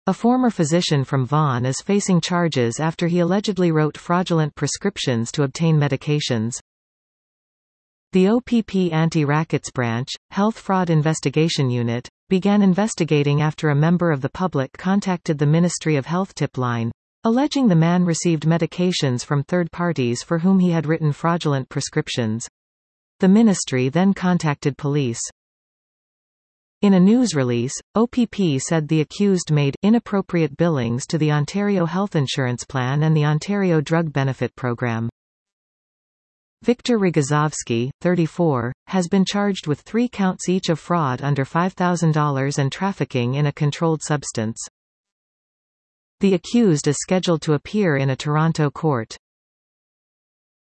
A former physician from Vaughan is facing charges after he allegedly wrote fraudulent prescriptions to obtain medications. The OPP Anti-Rackets Branch, Health Fraud Investigation Unit, began investigating after a member of the public contacted the Ministry of Health tip line, alleging the man received medications from third parties for whom he had written fraudulent prescriptions. The ministry then contacted police. In a news release, OPP said the accused made inappropriate billings to the Ontario Health Insurance Plan and the Ontario Drug Benefit Program. Viktor Rogozovsky, 34, has been charged with 3 counts each of fraud under $5,000 and trafficking in a controlled substance. The accused is scheduled to appear in a Toronto court.